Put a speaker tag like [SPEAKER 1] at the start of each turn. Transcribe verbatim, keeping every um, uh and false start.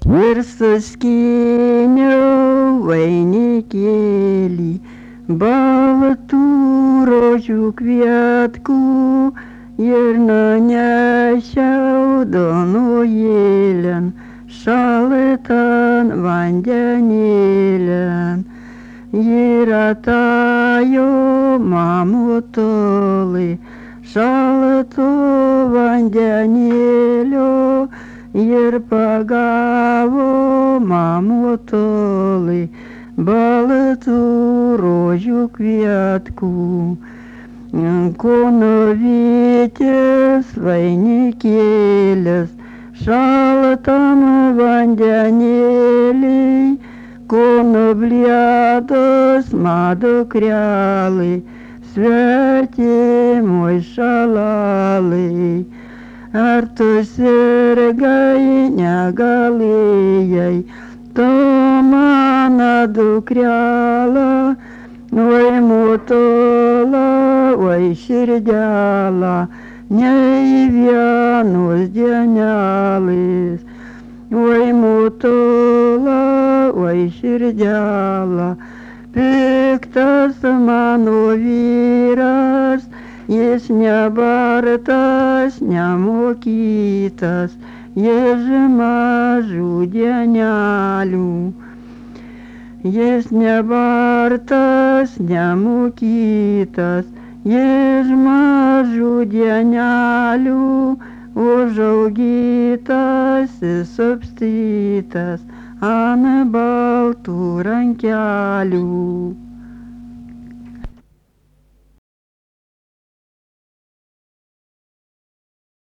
[SPEAKER 1] Ir suskyniau vainikėlį baltų rožių kvietkų ir nunešiau Donujėlin, šaltan vandenėlin. Ir atėjo mamutolai šalto vandenėlio ir pagavo mamutolai baltų rožių kvietkų. Kūno vytis vainikėlis šaltam vandenėliai, kūno blėdos madukrelai, svetimoj šalalai. Ar tu sirgai negalėjai, tu mano dukrelą, oi mutola, oi širdelą, nei vienos dienelės. Oi mutola, oi širdelą, piktas mano vyras, jis nebartas, nemokytas, jis mažų dienelių. Jis nebartas, nemokytas, jis mažų dienelių, užaugytas, supstytas ant baltų rankelių.